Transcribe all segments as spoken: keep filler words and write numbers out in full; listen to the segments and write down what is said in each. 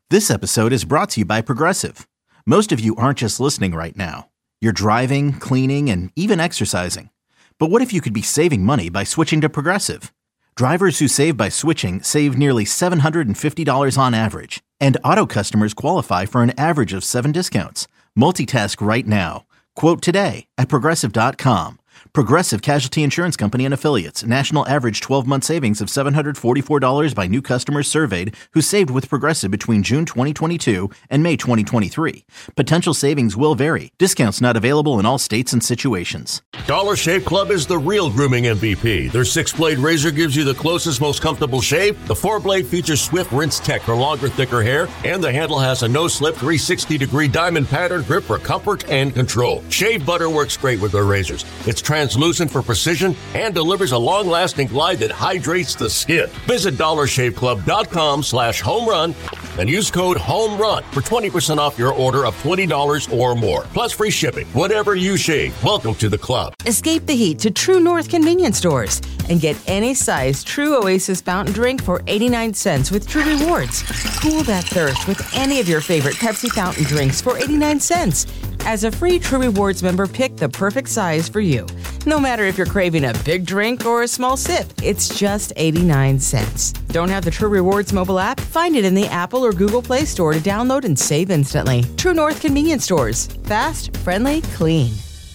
This episode is brought to you by Progressive. Most of you aren't just listening right now. You're driving, cleaning, and even exercising. But what if you could be saving money by switching to Progressive? Drivers who save by switching save nearly seven hundred fifty dollars on average. And auto customers qualify for an average of seven discounts. Multitask right now. Quote today at Progressive dot com. Progressive Casualty Insurance Company and Affiliates. National average twelve-month savings of seven hundred forty-four dollars by new customers surveyed who saved with Progressive between June twenty twenty-two and May twenty twenty-three. Potential savings will vary. Discounts not available in all states and situations. Dollar Shave Club is the real grooming M V P. Their six-blade razor gives you the closest, most comfortable shave. The four-blade features Swift Rinse Tech for longer, thicker hair. And the handle has a no-slip three hundred sixty degree diamond pattern grip for comfort and control. Shave butter works great with their razors. It's translucent for precision and delivers a long-lasting glide that hydrates the skin. Visit dollar shave club dot com slash home run and use code HOMERUN for twenty percent off your order of twenty dollars or more. Plus free shipping. Whatever you shave, welcome to the club. Escape the heat to True North convenience stores and get any size True Oasis fountain drink for eighty-nine cents with True Rewards. Cool that thirst with any of your favorite Pepsi fountain drinks for eighty-nine cents. As a free True Rewards member, pick the perfect size for you. No matter if you're craving a big drink or a small sip, it's just eighty-nine cents. Don't have the True Rewards mobile app? Find it in the Apple or Google Play Store to download and save instantly. True North convenience stores. Fast, friendly, clean.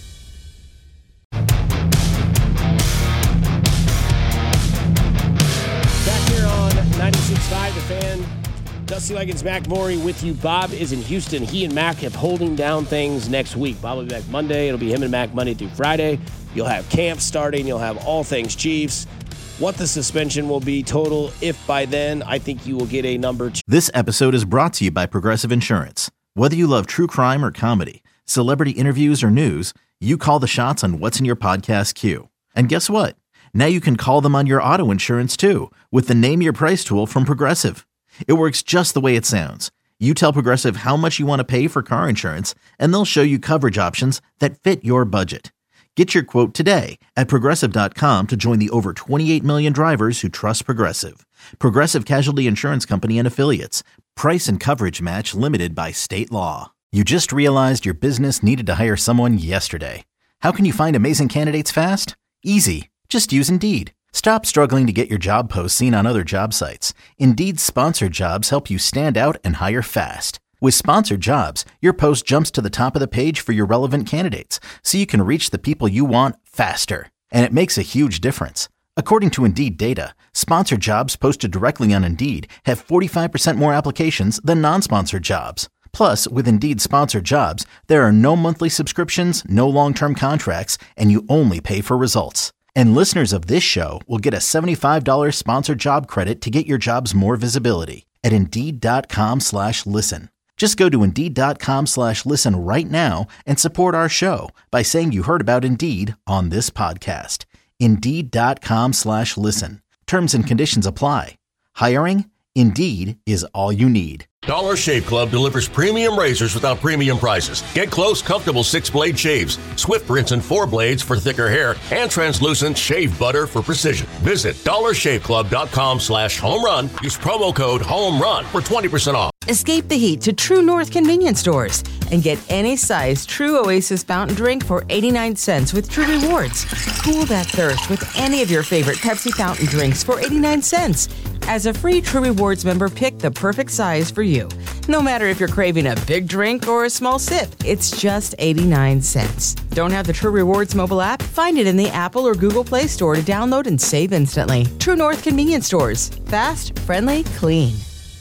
Back here on ninety-six point five, The Fan. Dusty Leggins, Mac Maury with you. Bob is in Houston. He and Mac have holding down things next week. Bob will be back Monday. It'll be him and Mac Monday through Friday. You'll have camp starting. You'll have all things Chiefs. What the suspension will be total, if by then, I think you will get a number two. This episode is brought to you by Progressive Insurance. Whether you love true crime or comedy, celebrity interviews or news, you call the shots on what's in your podcast queue. And guess what? Now you can call them on your auto insurance too with the Name Your Price tool from Progressive. It works just the way it sounds. You tell Progressive how much you want to pay for car insurance, and they'll show you coverage options that fit your budget. Get your quote today at Progressive dot com to join the over twenty-eight million drivers who trust Progressive. Progressive Casualty Insurance Company and Affiliates. Price and coverage match limited by state law. You just realized your business needed to hire someone yesterday. How can you find amazing candidates fast? Easy. Just use Indeed. Stop struggling to get your job posts seen on other job sites. Indeed's sponsored jobs help you stand out and hire fast. With sponsored jobs, your post jumps to the top of the page for your relevant candidates, so you can reach the people you want faster. And it makes a huge difference. According to Indeed data, sponsored jobs posted directly on Indeed have forty-five percent more applications than non-sponsored jobs. Plus, with Indeed sponsored jobs, there are no monthly subscriptions, no long-term contracts, and you only pay for results. And listeners of this show will get a seventy-five dollars sponsored job credit to get your jobs more visibility at Indeed.com slash listen. Just go to Indeed.com slash listen right now and support our show by saying you heard about Indeed on this podcast. Indeed.com slash listen. Terms and conditions apply. Hiring? Indeed is all you need. Dollar Shave Club delivers premium razors without premium prices. Get close, comfortable six-blade shaves, Swift Rinse and four blades for thicker hair, and translucent shave butter for precision. Visit dollar shave club dot com slash home run. Use promo code HOMERUN for twenty percent off. Escape the heat to True North convenience stores and get any size True Oasis fountain drink for eighty-nine cents with True Rewards. Cool that thirst with any of your favorite Pepsi fountain drinks for eighty-nine cents. As a free True Rewards member, pick the perfect size for you. No matter if you're craving a big drink or a small sip, it's just eighty-nine cents. Don't have the True Rewards mobile app? Find it in the Apple or Google Play Store to download and save instantly. True North convenience stores. Fast, friendly, clean.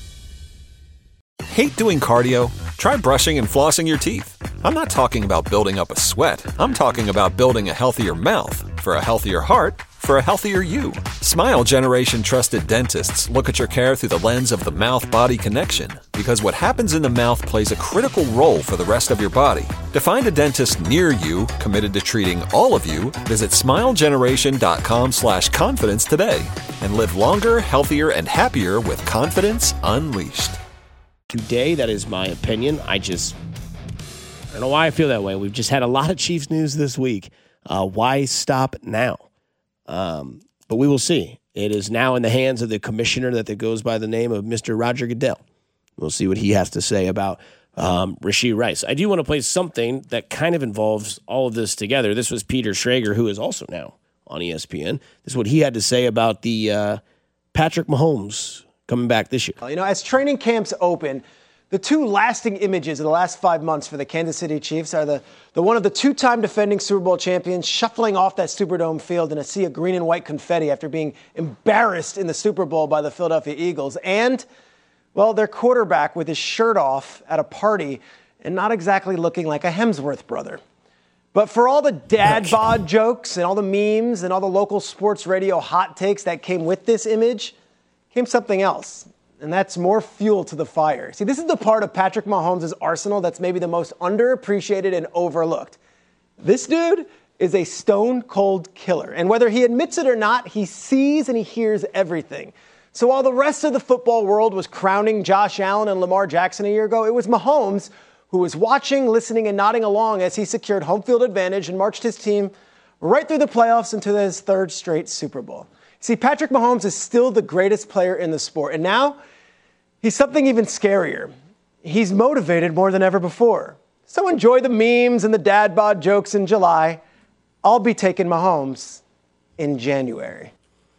Hate doing cardio? Try brushing and flossing your teeth. I'm not talking about building up a sweat. I'm talking about building a healthier mouth. For a healthier heart, for a healthier you. Smile Generation trusted dentists look at your care through the lens of the mouth-body connection, because what happens in the mouth plays a critical role for the rest of your body. To find a dentist near you committed to treating all of you, visit smilegeneration.com slash confidence today and live longer, healthier, and happier with confidence unleashed. Today, that is my opinion. I just, I don't know why I feel that way. We've just had a lot of Chiefs news this week. Uh, why stop now? Um, but we will see. It is now in the hands of the commissioner that goes by the name of Mister Roger Goodell. We'll see what he has to say about um, Rashee Rice. I do want to play something that kind of involves all of this together. This was Peter Schrager, who is also now on E S P N. This is what he had to say about the uh, Patrick Mahomes coming back this year. You know, as training camps open, the two lasting images of the last five months for the Kansas City Chiefs are the, the one of the two-time defending Super Bowl champions shuffling off that Superdome field in a sea of green and white confetti after being embarrassed in the Super Bowl by the Philadelphia Eagles, and, well, their quarterback with his shirt off at a party and not exactly looking like a Hemsworth brother. But for all the dad bod jokes and all the memes and all the local sports radio hot takes that came with this image, came something else. And that's more fuel to the fire. See, this is the part of Patrick Mahomes' arsenal that's maybe the most underappreciated and overlooked. This dude is a stone-cold killer. And whether he admits it or not, he sees and he hears everything. So while the rest of the football world was crowning Josh Allen and Lamar Jackson a year ago, it was Mahomes who was watching, listening, and nodding along as he secured home field advantage and marched his team right through the playoffs into his third straight Super Bowl. See, Patrick Mahomes is still the greatest player in the sport. And now, he's something even scarier. He's motivated more than ever before. So enjoy the memes and the dad bod jokes in July. I'll be taking Mahomes in January.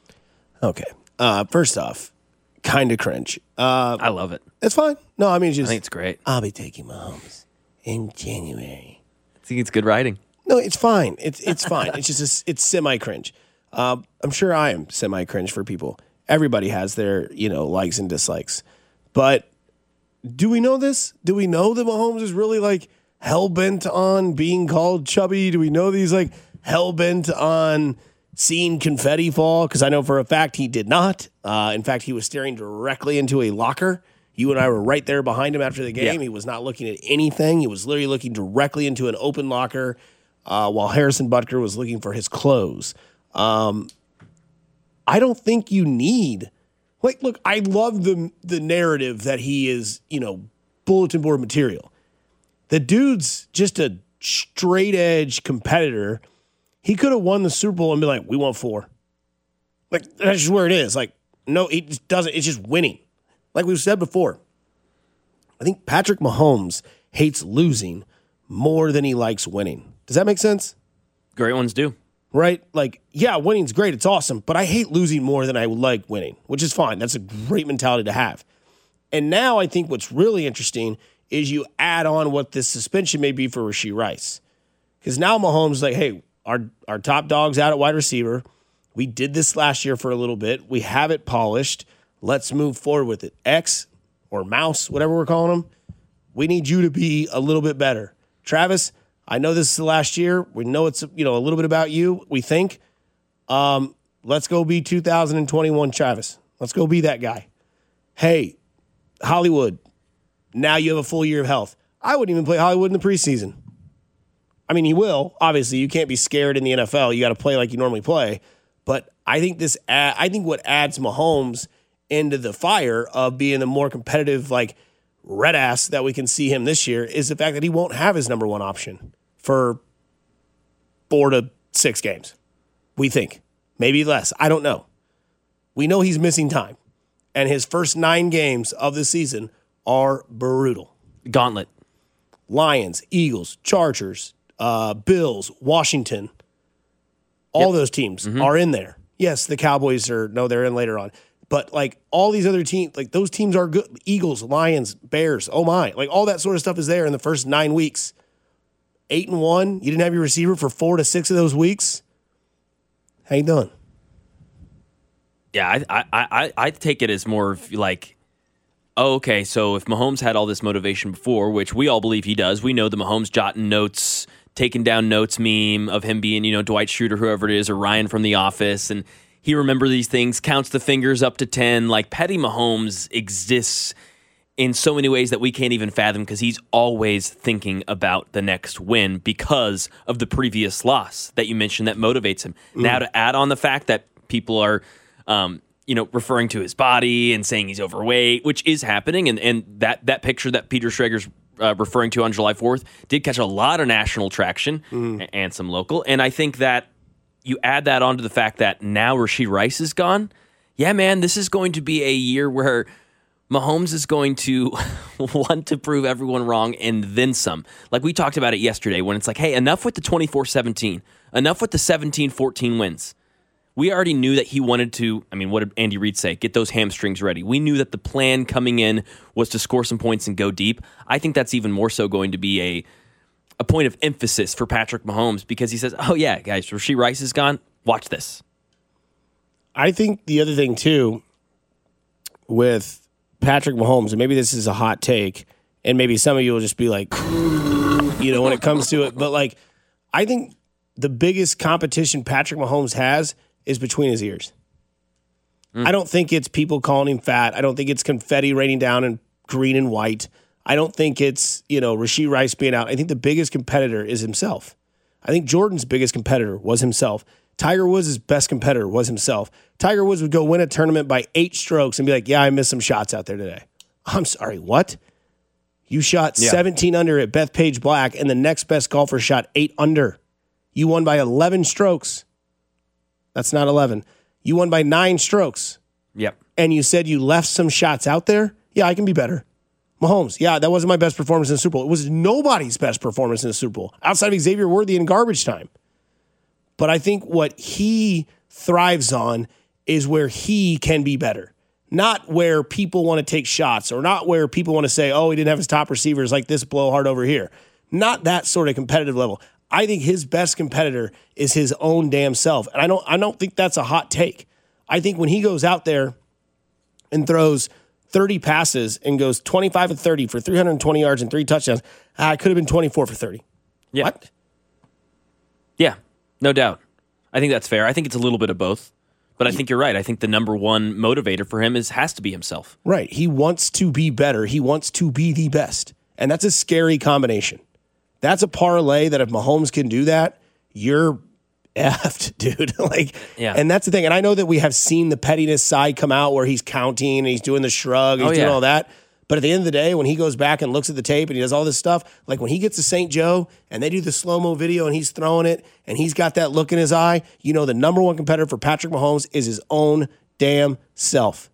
Okay. Uh, first off, kind of cringe. Uh, I love it. It's fine. No, I mean, just, I think it's great. I'll be taking Mahomes in January. I think it's good writing. No, it's fine. It's it's fine. It's just a, it's semi cringe. Uh, I'm sure I am semi cringe for people. Everybody has their, you know, likes and dislikes. But do we know this? Do we know that Mahomes is really like hell bent on being called chubby? Do we know that he's like hell bent on seeing confetti fall? Because I know for a fact he did not. Uh, in fact, he was staring directly into a locker. You and I were right there behind him after the game. Yeah. He was not looking at anything. He was literally looking directly into an open locker uh, while Harrison Butker was looking for his clothes. Um, I don't think you need... Like, look, I love the the narrative that he is, you know, bulletin board material. The dude's just a straight edge competitor. He could have won the Super Bowl and be like, we won four. Like, that's just where it is. Like, no, it just doesn't. It's just winning. Like we've said before, I think Patrick Mahomes hates losing more than he likes winning. Does that make sense? Great ones do. Right? Like, yeah, winning's great. It's awesome. But I hate losing more than I would like winning, which is fine. That's a great mentality to have. And now I think what's really interesting is you add on what this suspension may be for Rashee Rice. Because now Mahomes is like, hey, our, our top dog's out at wide receiver. We did this last year for a little bit. We have it polished. Let's move forward with it. X or Mouse, whatever we're calling them, we need you to be a little bit better. Travis, I know this is the last year. We know it's, you know, a little bit about you, we think. Um, let's go be two thousand twenty-one Travis. Let's go be that guy. Hey, Hollywood, now you have a full year of health. I wouldn't even play Hollywood in the preseason. I mean, you will. Obviously, you can't be scared in the N F L. You got to play like you normally play. But I think this, ad, I think what adds Mahomes into the fire of being the more competitive, like, red ass that we can see him this year is the fact that he won't have his number one option for four to six games. We think. Maybe less. I don't know. We know he's missing time. And his first nine games of the season are brutal. Gauntlet. Lions, Eagles, Chargers, uh, Bills, Washington. All yep. those teams mm-hmm. are in there. Yes, the Cowboys are, no, they're in later on. But, like, all these other teams, like, those teams are good. Eagles, Lions, Bears, oh, my. Like, all that sort of stuff is there in the first nine weeks. Eight and one, you didn't have your receiver for four to six of those weeks. How you doing? Yeah, I, I, I, I take it as more of, like, oh, okay, so if Mahomes had all this motivation before, which we all believe he does, we know the Mahomes jotting notes, taking down notes meme of him being, you know, Dwight Schrute or whoever it is, or Ryan from The Office, and he remembers these things, counts the fingers up to ten. Like, Petty Mahomes exists in so many ways that we can't even fathom because he's always thinking about the next win because of the previous loss that you mentioned that motivates him. Mm. Now to add on the fact that people are, um, you know, referring to his body and saying he's overweight, which is happening, and, and that, that picture that Peter Schrager's uh, referring to on July fourth did catch a lot of national traction mm. and some local, and I think that you add that on to the fact that now Rashee Rice is gone. Yeah, man, this is going to be a year where Mahomes is going to want to prove everyone wrong and then some. Like we talked about it yesterday when it's like, hey, enough with the twenty-four seventeen. Enough with the seventeen fourteen wins. We already knew that he wanted to, I mean, what did Andy Reid say? Get those hamstrings ready. We knew that the plan coming in was to score some points and go deep. I think that's even more so going to be a, a point of emphasis for Patrick Mahomes because he says, oh, yeah, guys, Rashee Rice is gone. Watch this. I think the other thing, too, with Patrick Mahomes, and maybe this is a hot take, and maybe some of you will just be like, you know, when it comes to it, but like, I think the biggest competition Patrick Mahomes has is between his ears. Mm. I don't think it's people calling him fat. I don't think it's confetti raining down in green and white. I don't think it's, you know, Rashee Rice being out. I think the biggest competitor is himself. I think Jordan's biggest competitor was himself. Tiger Woods' best competitor was himself. Tiger Woods would go win a tournament by eight strokes and be like, yeah, I missed some shots out there today. I'm sorry, what? You shot yeah. seventeen under at Bethpage Black, and the next best golfer shot eight under. You won by eleven strokes. That's not eleven. You won by nine strokes. Yep. And you said you left some shots out there? Yeah, I can be better. Mahomes, yeah, that wasn't my best performance in the Super Bowl. It was nobody's best performance in the Super Bowl, outside of Xavier Worthy in garbage time. But I think what he thrives on is where he can be better. Not where people want to take shots or not where people want to say, oh, he didn't have his top receivers like this blowhard over here. Not that sort of competitive level. I think his best competitor is his own damn self. And I don't I don't think that's a hot take. I think when he goes out there and throws thirty passes and goes twenty-five and thirty for three hundred twenty yards and three touchdowns, I could have been twenty-four for thirty. Yeah. What? Yeah, no doubt. I think that's fair. I think it's a little bit of both. But I think you're right. I think the number one motivator for him is has to be himself. Right. He wants to be better. He wants to be the best. And that's a scary combination. That's a parlay that if Mahomes can do that, you're effed, dude. like, yeah. And that's the thing. And I know that we have seen the pettiness side come out where he's counting and he's doing the shrug, and he's oh, doing yeah. all that. But at the end of the day, when he goes back and looks at the tape and he does all this stuff, like when he gets to Saint Joe and they do the slow-mo video and he's throwing it and he's got that look in his eye, you know the number one competitor for Patrick Mahomes is his own damn self.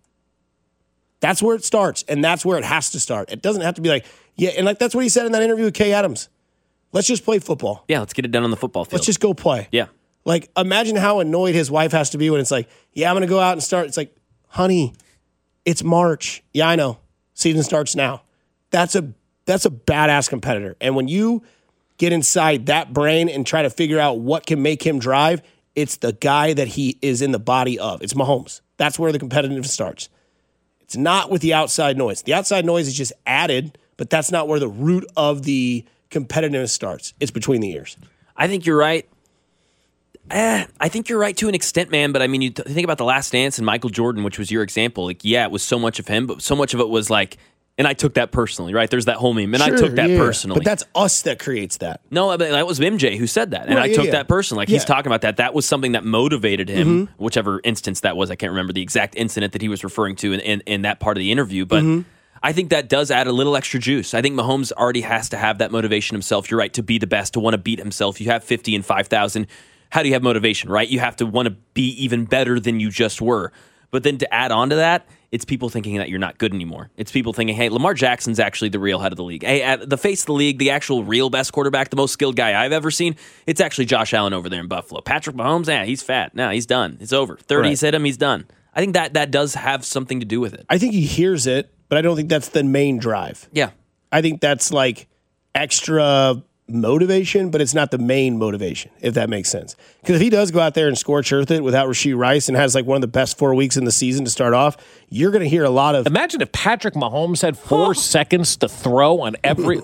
That's where it starts, and that's where it has to start. It doesn't have to be like, yeah, and like that's what he said in that interview with Kay Adams. Let's just play football. Yeah, let's get it done on the football field. Let's just go play. Yeah. Like, imagine how annoyed his wife has to be when it's like, yeah, I'm going to go out and start. It's like, honey, it's March. Yeah, I know. Season starts now. That's a that's a badass competitor. And when you get inside that brain and try to figure out what can make him drive, it's the guy that he is in the body of. It's Mahomes. That's where the competitiveness starts. It's not with the outside noise. The outside noise is just added, but that's not where the root of the competitiveness starts. It's between the ears. I think you're right. Eh, I think you're right to an extent, man. But I mean, you th- think about The Last Dance and Michael Jordan, which was your example. Like, yeah, it was so much of him, but so much of it was like, and I took that personally, right? There's that whole meme, and sure, I took that yeah. personally. But that's us that creates that. No, but that was M J who said that, and right, I yeah, took yeah. that personally. Like, yeah. he's talking about that. That was something that motivated him, mm-hmm. whichever instance that was. I can't remember the exact incident that he was referring to in, in, in that part of the interview, but mm-hmm. I think that does add a little extra juice. I think Mahomes already has to have that motivation himself. You're right, to be the best, to want to beat himself. You have fifty and five thousand. How do you have motivation, right? You have to want to be even better than you just were. But then to add on to that, it's people thinking that you're not good anymore. It's people thinking, hey, Lamar Jackson's actually the real head of the league. Hey, at the face of the league, the actual real best quarterback, the most skilled guy I've ever seen, it's actually Josh Allen over there in Buffalo. Patrick Mahomes, yeah, he's fat. No, he's done. It's over. thirty's right. hit him, he's done. I think that that does have something to do with it. I think he hears it, but I don't think that's the main drive. Yeah. I think that's like extra motivation, but it's not the main motivation, if that makes sense. Because if he does go out there and scorch earth it without Rashee Rice and has like one of the best four weeks in the season to start off, you're going to hear a lot of... Imagine if Patrick Mahomes had four oh. seconds to throw on every...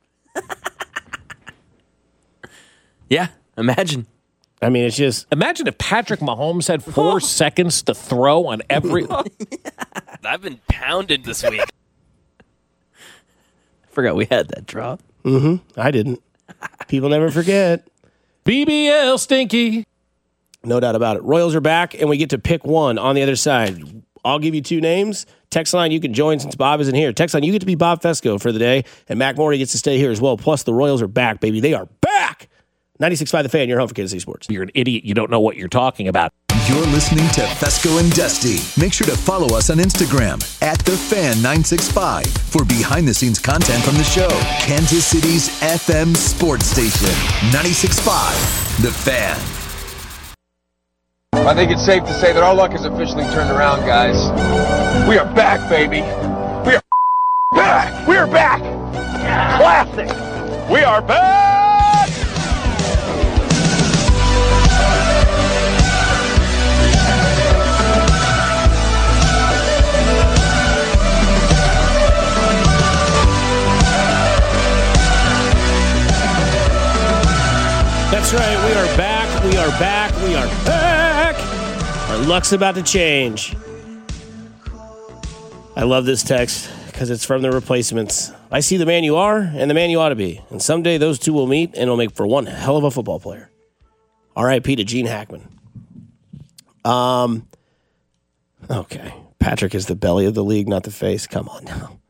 yeah, imagine. I mean, it's just... Imagine if Patrick Mahomes had four seconds to throw on every... I've been pounded this week. I forgot we had that drop. Mm-hmm. I didn't. People never forget. B B L Stinky. No doubt about it. Royals are back, and we get to pick one on the other side. I'll give you two names. Text line, you can join since Bob isn't here. Text line, you get to be Bob Fesco for the day, and Mac Morey gets to stay here as well. Plus, the Royals are back, baby. They are back. ninety-six point five The Fan, your home for Kansas City Sports. You're an idiot. You don't know what you're talking about. You're listening to Fesco and Dusty. Make sure to follow us on Instagram at the fan nine six five for behind-the-scenes content from the show. Kansas City's F M sports station, ninety-six point five, The Fan. I think it's safe to say that our luck has officially turned around, guys. We are back, baby. We are back. We are back. Classic. We are back. That's right. We are back. We are back. We are back. Our luck's about to change. I love this text because it's from the Replacements. I see the man you are and the man you ought to be. And someday those two will meet and it'll make for one hell of a football player. R I P to Gene Hackman. Um. Okay. Patrick is the belly of the league, not the face. Come on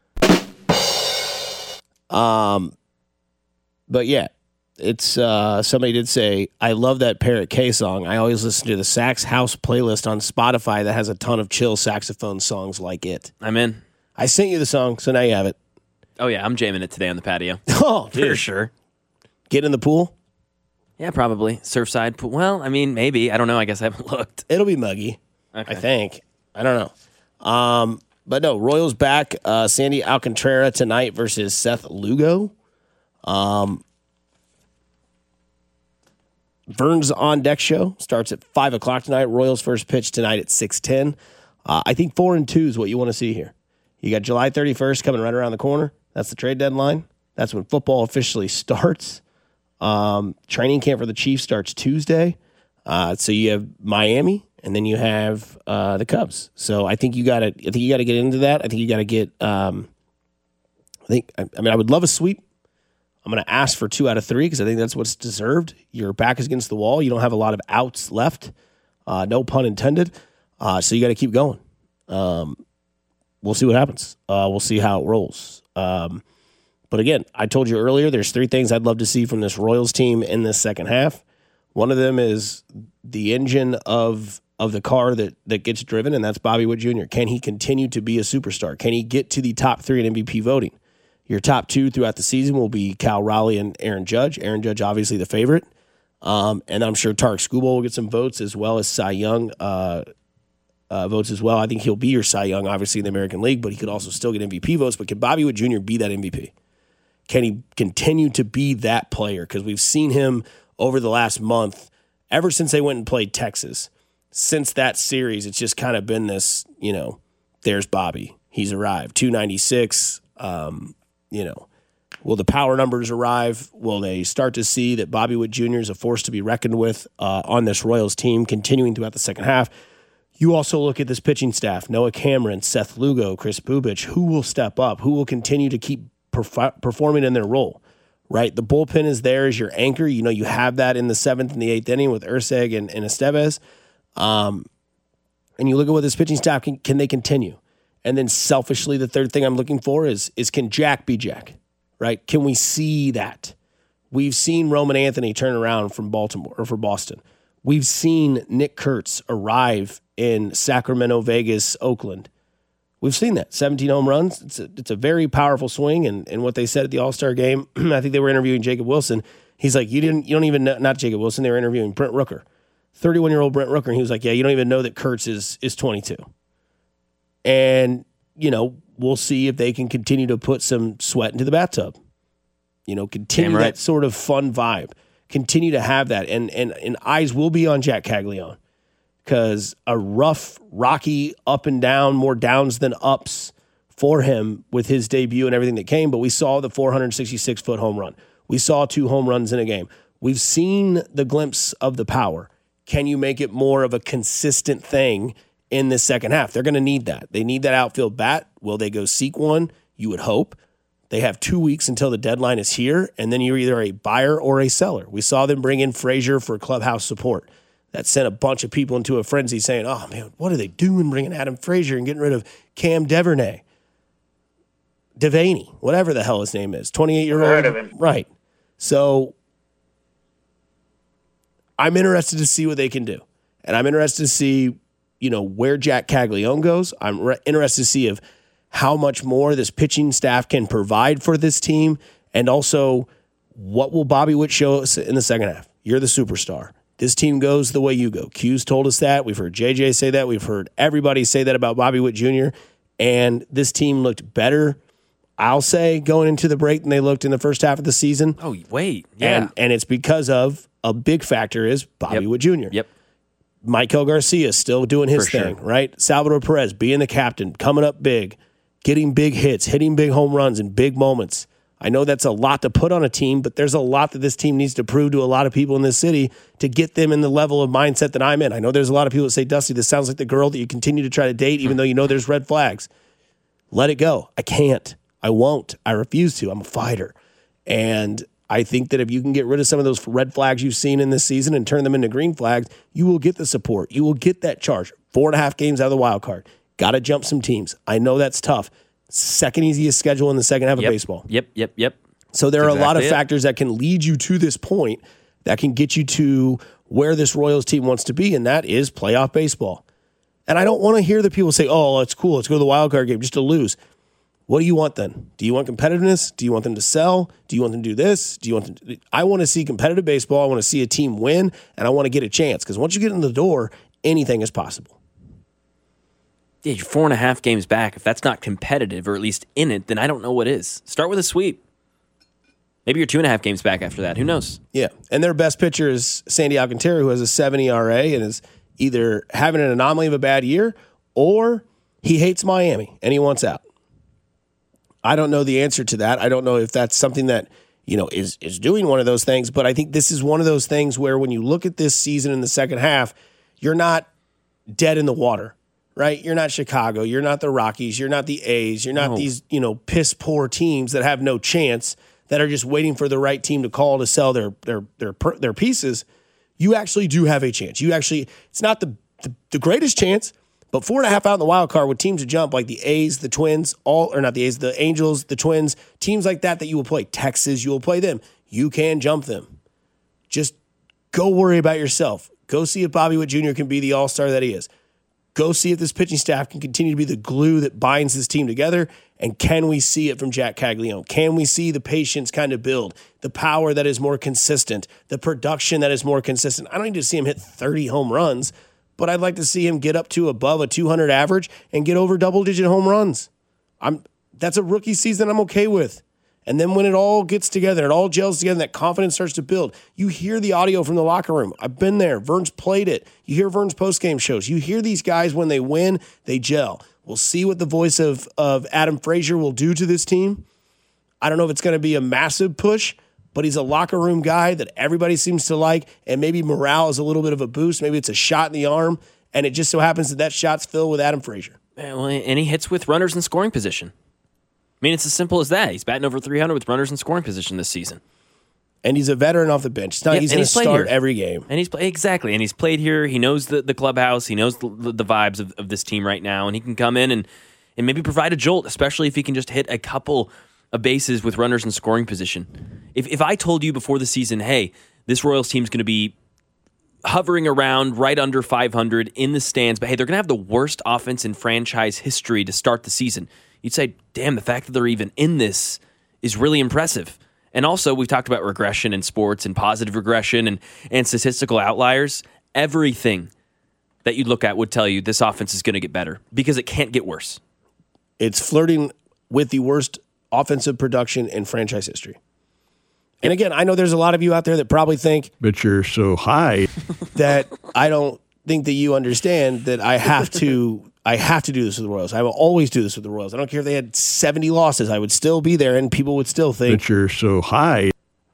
now. Um. But yeah. It's uh, somebody did say, I love that Parrot K song. I always listen to the Sax House playlist on Spotify that has a ton of chill saxophone songs like it. I'm in. I sent you the song, so now you have it. Oh, yeah. I'm jamming it today on the patio. Oh, dude. For sure. Get in the pool? Yeah, probably. Surfside pool. Well, I mean, maybe. I don't know. I guess I haven't looked. It'll be muggy, okay. I think. I don't know. Um, but no, Royals back. Uh, Sandy Alcantara tonight versus Seth Lugo. Um. Vern's On Deck show starts at five o'clock tonight. Royals first pitch tonight at six ten. Uh, I think four and two is what you want to see here. You got July thirty-first coming right around the corner. That's the trade deadline. That's when football officially starts. Um, training camp for the Chiefs starts Tuesday. Uh, so you have Miami, and then you have uh, the Cubs. So I think you got to. I think you got to get into that. I think you got to get. Um, I think. I, I mean, I would love a sweep. I'm going to ask for two out of three because I think that's what's deserved. Your back is against the wall. You don't have a lot of outs left. Uh, no pun intended. Uh, so you got to keep going. Um, we'll see what happens. Uh, we'll see how it rolls. Um, but again, I told you earlier, there's three things I'd love to see from this Royals team in this second half. One of them is the engine of of the car that, that gets driven, and that's Bobby Witt Junior Can he continue to be a superstar? Can he get to the top three in M V P voting? Your top two throughout the season will be Cal Raleigh and Aaron Judge. Aaron Judge, obviously the favorite. Um, and I'm sure Tarek Skubal will get some votes as well as Cy Young uh, uh, votes as well. I think he'll be your Cy Young, obviously, in the American League, but he could also still get M V P votes. But can Bobby Witt Junior be that M V P? Can he continue to be that player? Because we've seen him over the last month, ever since they went and played Texas. Since that series, it's just kind of been this, you know, there's Bobby. He's arrived. two ninety-six. Um, you know, will the power numbers arrive? Will they start to see that Bobby Witt Junior is a force to be reckoned with uh, on this Royals team continuing throughout the second half? You also look at this pitching staff, Noah Cameron, Seth Lugo, Chris Bubich. Who will step up? Who will continue to keep perf- performing in their role, right? The bullpen is there as your anchor. You know, you have that in the seventh and the eighth inning with Urseg and, and Estevez. Um, and you look at what this pitching staff can, can they continue? And then selfishly, the third thing I'm looking for is, is can Jack be Jack, right? Can we see that? We've seen Roman Anthony turn around from Baltimore or for Boston. We've seen Nick Kurtz arrive in Sacramento, Vegas, Oakland. We've seen that. seventeen home runs. It's a, it's a very powerful swing. And, and what they said at the All-Star game, I think they were interviewing Jacob Wilson. He's like, you didn't, you don't even know, not Jacob Wilson, they were interviewing Brent Rooker, thirty-one-year-old Brent Rooker. And he was like, yeah, you don't even know that Kurtz is is twenty-two. And, you know, we'll see if they can continue to put some sweat into the bathtub. You know, continue right. that sort of fun vibe. Continue to have that. And and and eyes will be on Jack Caglione. Because a rough, rocky, up and down, more downs than ups for him with his debut and everything that came. But we saw the four sixty-six foot home run. We saw two home runs in a game. We've seen the glimpse of the power. Can you make it more of a consistent thing in this second half? They're going to need that. They need that outfield bat. Will they go seek one? You would hope. They have two weeks until the deadline is here, and then you're either a buyer or a seller. We saw them bring in Frazier for clubhouse support. That sent a bunch of people into a frenzy saying, oh, man, what are they doing bringing Adam Frazier and getting rid of Cam Devernay? Devaney, whatever the hell his name is, twenty-eight-year-old. Heard of him. Right. So I'm interested to see what they can do. And I'm interested to see, you know, where Jack Caglione goes. I'm re- interested to see if how much more this pitching staff can provide for this team, and also what will Bobby Witt show us in the second half. You're the superstar. This team goes the way you go. Q's told us that. We've heard J J say that. We've heard everybody say that about Bobby Witt Junior And this team looked better, I'll say, going into the break than they looked in the first half of the season. Oh, wait. Yeah. And, and it's because of a big factor is Bobby Yep. Witt Junior Yep. Michael Garcia still doing his For thing, sure. right? Salvador Perez being the captain, coming up big, getting big hits, hitting big home runs in big moments. I know that's a lot to put on a team, but there's a lot that this team needs to prove to a lot of people in this city to get them in the level of mindset that I'm in. I know there's a lot of people that say, Dusty, this sounds like the girl that you continue to try to date, even though you know there's red flags. Let it go. I can't. I won't. I refuse to. I'm a fighter. And I think that if you can get rid of some of those red flags you've seen in this season and turn them into green flags, you will get the support. You will get that charge. Four and a half games out of the wild card. Got to jump some teams. I know that's tough. Second easiest schedule in the second half Yep. of baseball. Yep, yep, yep. So there That's are a lot of exactly it. factors that can lead you to this point that can get you to where this Royals team wants to be, and that is playoff baseball. And I don't want to hear the people say, oh, it's cool. Let's go to the wild card game just to lose. What do you want then? Do you want competitiveness? Do you want them to sell? Do you want them to do this? Do you want them to, I want to see competitive baseball. I want to see a team win, and I want to get a chance. Because once you get in the door, anything is possible. Yeah, you're four and a half games back. If that's not competitive, or at least in it, then I don't know what is. Start with a sweep. Maybe you're two and a half games back after that. Who knows? Yeah, and their best pitcher is Sandy Alcantara, who has a seven E R A and is either having an anomaly of a bad year or he hates Miami and he wants out. I don't know the answer to that. I don't know if that's something that, you know, is is doing one of those things, but I think this is one of those things where when you look at this season in the second half, you're not dead in the water, right? You're not Chicago, you're not the Rockies, you're not the A's, you're not No. these, you know, piss poor teams that have no chance, that are just waiting for the right team to call to sell their their their their pieces. You actually do have a chance. You actually, it's not the the, the greatest chance, but four and a half out in the wild card with teams to jump like the A's, the Twins, all or not the A's, the Angels, the Twins, teams like that that you will play. Texas, you will play them. You can jump them. Just go worry about yourself. Go see if Bobby Witt Junior can be the all-star that he is. Go see if this pitching staff can continue to be the glue that binds this team together. And can we see it from Jack Caglione? Can we see the patience kind of build, the power that is more consistent, the production that is more consistent? I don't need to see him hit thirty home runs, but I'd like to see him get up to above a two hundred average and get over double-digit home runs. I'm that's a rookie season I'm okay with. And then when it all gets together, it all gels together, and that confidence starts to build. You hear the audio from the locker room. I've been there. Vern's played it. You hear Vern's postgame shows. You hear these guys when they win, they gel. We'll see what the voice of, of Adam Frazier will do to this team. I don't know if it's going to be a massive push, but he's a locker room guy that everybody seems to like, and maybe morale is a little bit of a boost. Maybe it's a shot in the arm, and it just so happens that that shot's filled with Adam Frazier. Well, and he hits with runners in scoring position. I mean, it's as simple as that. He's batting over three hundred with runners in scoring position this season. And he's a veteran off the bench. It's not Yeah, like he's and going he's to played start here. every game. And he's play, exactly, and he's played here. He knows the, the clubhouse. He knows the, the vibes of, of this team right now, and he can come in and, and maybe provide a jolt, especially if he can just hit a couple of bases with runners in scoring position. If if I told you before the season, hey, this Royals team's going to be hovering around right under five hundred in the stands, but hey, they're going to have the worst offense in franchise history to start the season, you'd say, damn, the fact that they're even in this is really impressive. And also, we've talked about regression in sports and positive regression and, and statistical outliers. Everything that you look at would tell you this offense is going to get better because it can't get worse. It's flirting with the worst offensive production in franchise history. And again, I know there's a lot of you out there that probably think, but you're so high that I don't think that you understand that I have to I have to do this with the Royals. I will always do this with the Royals. I don't care if they had seventy losses. I would still be there, and people would still think, but you're so high.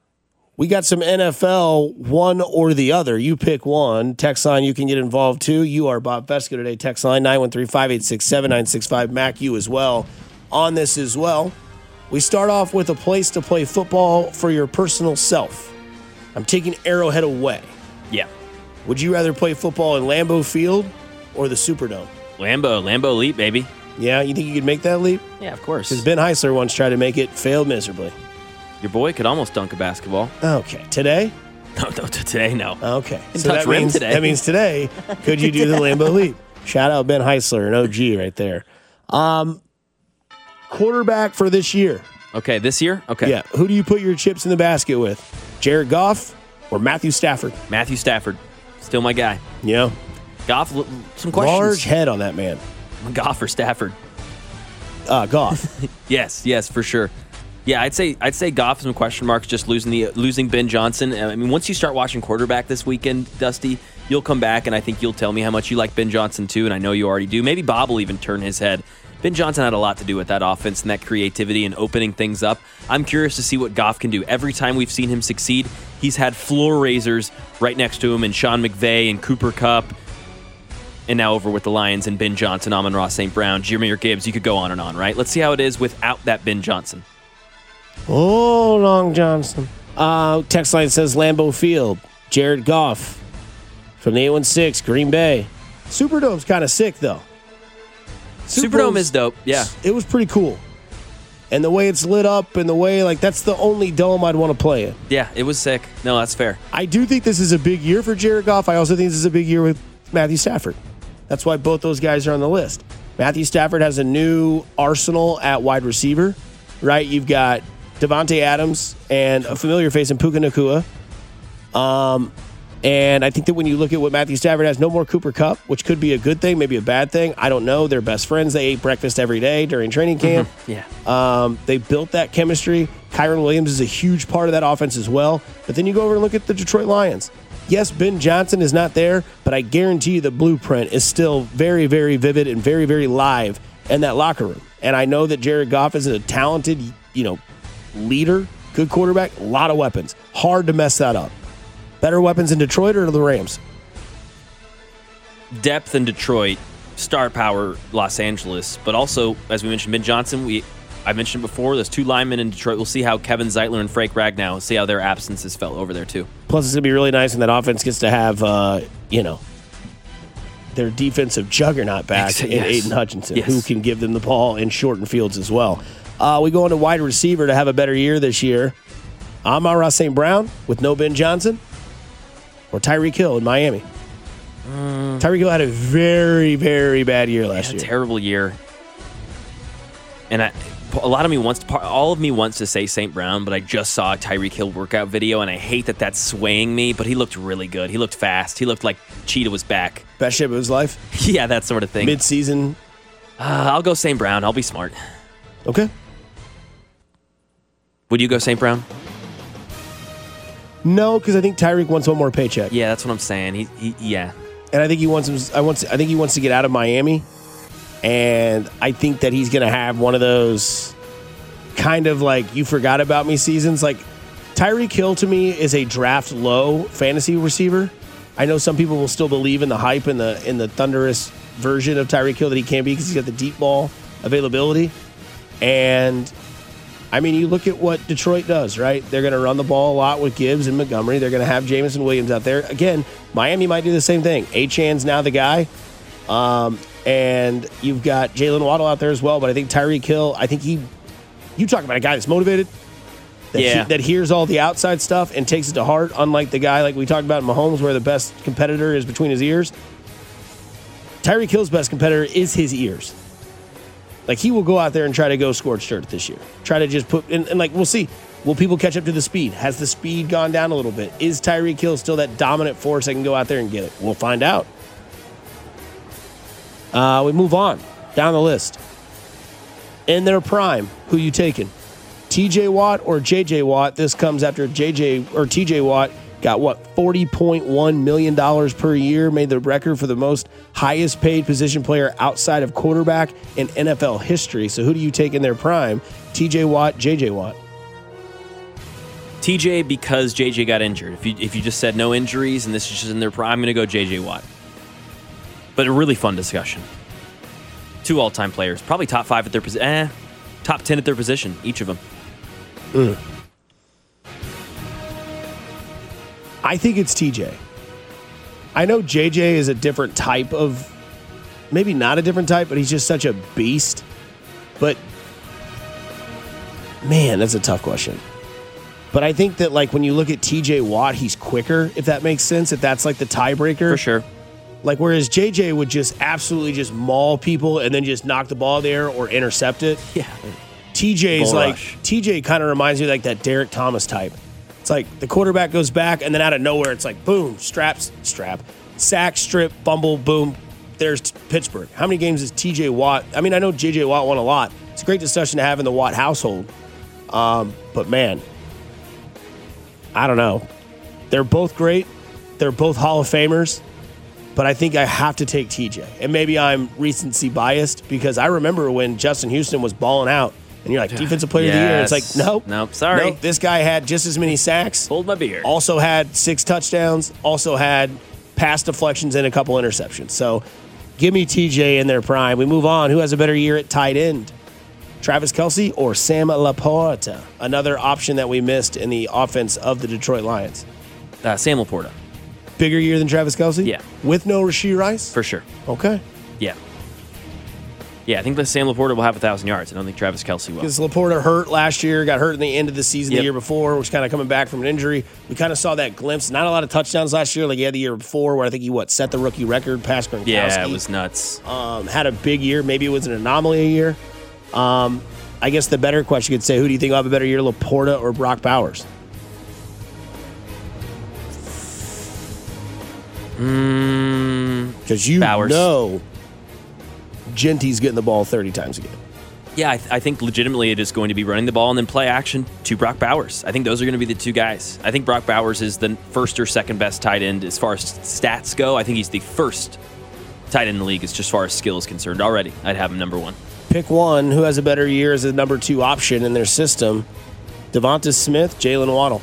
We got some N F L, one or the other. You pick one. Text line, you can get involved too. You are Bob Fesco today. Text line nine one three, five eight six, seven nine six five. Mac, you as well on this as well. We start off with a place to play football for your personal self. I'm taking Arrowhead away. Yeah. Would you rather play football in Lambeau Field or the Superdome? Lambeau, Lambeau leap, baby. Yeah, you think you could make that leap? Yeah, of course. Because Ben Heisler once tried to make it, failed miserably. Your boy could almost dunk a basketball. Okay, today? No, no, today, no. Okay. In so touch that rim means, today. That means today, could you do the Lambeau Leap? Shout out Ben Heisler, an O G right there. Um, quarterback for this year. Okay, this year? Okay. Yeah. Who do you put your chips in the basket with? Jared Goff or Matthew Stafford? Matthew Stafford. Still my guy. Yeah. Goff, l- some questions. Large head on that man. Goff or Stafford? Uh, Goff. Yes, yes, for sure. Yeah, I'd say I'd say Goff some question marks. Just losing the losing Ben Johnson. I mean, once you start watching quarterback this weekend, Dusty, you'll come back and I think you'll tell me how much you like Ben Johnson too. And I know you already do. Maybe Bob will even turn his head. Ben Johnson had a lot to do with that offense and that creativity and opening things up. I'm curious to see what Goff can do. Every time we've seen him succeed, he's had floor raisers right next to him, and Sean McVay and Cooper Kupp. And now over with the Lions and Ben Johnson, Amon-Ra Saint Brown, Jahmyr Gibbs. You could go on and on, right? Let's see how it is without that Ben Johnson. Oh, Long Johnson. Uh, text line says Lambeau Field. Jared Goff from the eight one six, Green Bay. Superdome's kind of sick, though. Superdome is dope, yeah. It was pretty cool. And the way it's lit up and the way, like, that's the only dome I'd want to play in. Yeah, it was sick. No, that's fair. I do think this is a big year for Jared Goff. I also think this is a big year with Matthew Stafford. That's why both those guys are on the list. Matthew Stafford has a new arsenal at wide receiver, right? You've got Devontae Adams and a familiar face in Puka Nacua. Um, and I think that when you look at what Matthew Stafford has, no more Cooper Kupp, which could be a good thing, maybe a bad thing. I don't know. They're best friends. They ate breakfast every day during training camp. Mm-hmm. Yeah. Um, they built that chemistry. Kyron Williams is a huge part of that offense as well. But then you go over and look at the Detroit Lions. Yes, Ben Johnson is not there, but I guarantee you the blueprint is still very, very vivid and very, very live in that locker room. And I know that Jared Goff is a talented, you know, leader, good quarterback, a lot of weapons. Hard to mess that up. Better weapons in Detroit or the Rams? Depth in Detroit, star power Los Angeles, but also, as we mentioned, Ben Johnson, we I mentioned before, there's two linemen in Detroit. We'll see how Kevin Zeitler and Frank Ragnow, we'll see how their absences fell over there too. Plus, it's going to be really nice when that offense gets to have, uh, you know, their defensive juggernaut back in yes. Aiden Hutchinson, yes. who can give them the ball in shortened fields as well. Uh, we go into wide receiver to have a better year this year. Amon-Ra Saint Brown with no Ben Johnson, or Tyreek Hill in Miami. Mm. Tyreek Hill had a very, very bad year last year. Terrible year. And I, a lot of me wants to, all of me wants to say Saint Brown, but I just saw a Tyreek Hill workout video, and I hate that that's swaying me. But he looked really good. He looked fast. He looked like Cheetah was back. Best shape of his life. Yeah, that sort of thing. Mid-season. Uh, I'll go Saint Brown. I'll be smart. Okay. Would you go Saint Brown? No, because I think Tyreek wants one more paycheck. Yeah, that's what I'm saying. He, he yeah. And I think he wants him. I want. I think he wants to get out of Miami, and I think that he's going to have one of those kind of like you forgot about me seasons. Like Tyreek Hill to me is a draft low fantasy receiver. I know some people will still believe in the hype and the in the thunderous version of Tyreek Hill that he can be because he's got the deep ball availability. And I mean, you look at what Detroit does, right? They're going to run the ball a lot with Gibbs and Montgomery. They're going to have Jameson Williams out there. Again, Miami might do the same thing. Achan's now the guy. Um, and you've got Jalen Waddle out there as well. But I think Tyreek Hill, I think he, you talk about a guy that's motivated, that, yeah. he, that hears all the outside stuff and takes it to heart, unlike the guy like we talked about in Mahomes where the best competitor is between his ears. Tyreek Hill's best competitor is his ears. Like, he will go out there and try to go scorched earth this year. Try to just put, and, and like, we'll see. Will people catch up to the speed? Has the speed gone down a little bit? Is Tyreek Hill still that dominant force that can go out there and get it? We'll find out. Uh, we move on down the list. In their prime, who you taking? T J Watt or J J Watt? This comes after J J or T J Watt got what forty point one million dollars per year, made the record for the most highest paid position player outside of quarterback in N F L history. So who do you take in their prime? T J Watt, J J Watt. T J because J J got injured. If you if you just said no injuries and this is just in their prime, I'm going to go J J Watt. But a really fun discussion. Two all-time players, probably top five at their position, eh, top ten at their position, each of them. Mm. I think it's T J. I know J J is a different type of, maybe not a different type, but he's just such a beast. But, man, that's a tough question. But I think that, like, when you look at T J Watt, he's quicker, if that makes sense, if that's, like, the tiebreaker. For sure. Like, whereas J J would just absolutely just maul people and then just knock the ball there or intercept it. Yeah. T J's Bull like, rush. T J kind of reminds me like that Derek Thomas type. It's like the quarterback goes back and then out of nowhere, it's like, boom, straps, strap, sack, strip, fumble, boom. There's Pittsburgh. How many games is T J Watt? I mean, I know J J Watt won a lot. It's a great discussion to have in the Watt household. Um, but, man, I don't know. They're both great. They're both Hall of Famers. But I think I have to take T J. And maybe I'm recency biased because I remember when Justin Houston was balling out and you're like, defensive player yes. of the year. It's like, nope. Nope, sorry. Nope, this guy had just as many sacks. Hold my beer. Also had six touchdowns. Also had pass deflections and a couple interceptions. So give me T J in their prime. We move on. Who has a better year at tight end? Travis Kelce or Sam Laporta? Another option that we missed in the offense of the Detroit Lions. Uh, Sam Laporta. Bigger year than Travis Kelce? Yeah. With no Rashee Rice? For sure. Okay. Yeah. Yeah, I think that Sam Laporta will have one thousand yards. I don't think Travis Kelce will. Because Laporta hurt last year, got hurt in the end of the season Yep. the year before, was kind of coming back from an injury. We kind of saw that glimpse. Not a lot of touchdowns last year like he had the year before where I think he, what, set the rookie record past Gronkowski. Yeah, it was nuts. Um, had a big year. Maybe it was an anomaly a year. Um, I guess the better question could say, who do you think will have a better year, Laporta or Brock Bowers? Because you Bowers. know Genty's getting the ball thirty times a game. Yeah, I, th- I think legitimately it is going to be running the ball and then play action to Brock Bowers. I think those are going to be the two guys. I think Brock Bowers is the first or second best tight end as far as stats go. I think he's the first tight end in the league as far as skill is concerned already. I'd have him number one. Pick one. Who has a better year as a number two option in their system? Devonta Smith, Jalen Waddle.